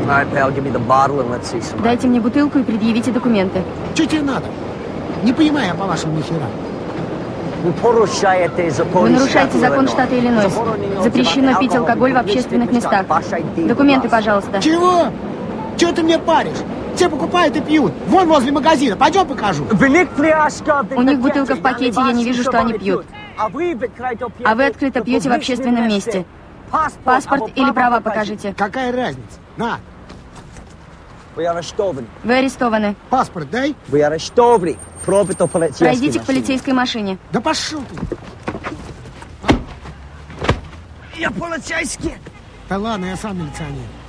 Дайте мне бутылку и предъявите документы. Что тебе надо? Не понимаю я, по-вашему, ни хера. Вы нарушаете закон штата Иллинойс. Запрещено пить алкоголь в общественных местах. Документы, пожалуйста. Чего? Чего ты мне паришь? Все покупают и пьют. Вон возле магазина. Пойдем покажу. У них бутылка в пакете, я не вижу, что они пьют. А вы открыто пьете в общественном месте. Паспорт или права покажите. Какая разница? На. Вы арестованы. Паспорт дай. Пройдите к полицейской машине. Да пошел ты. Я полицейский. Да ладно, я сам милиционер.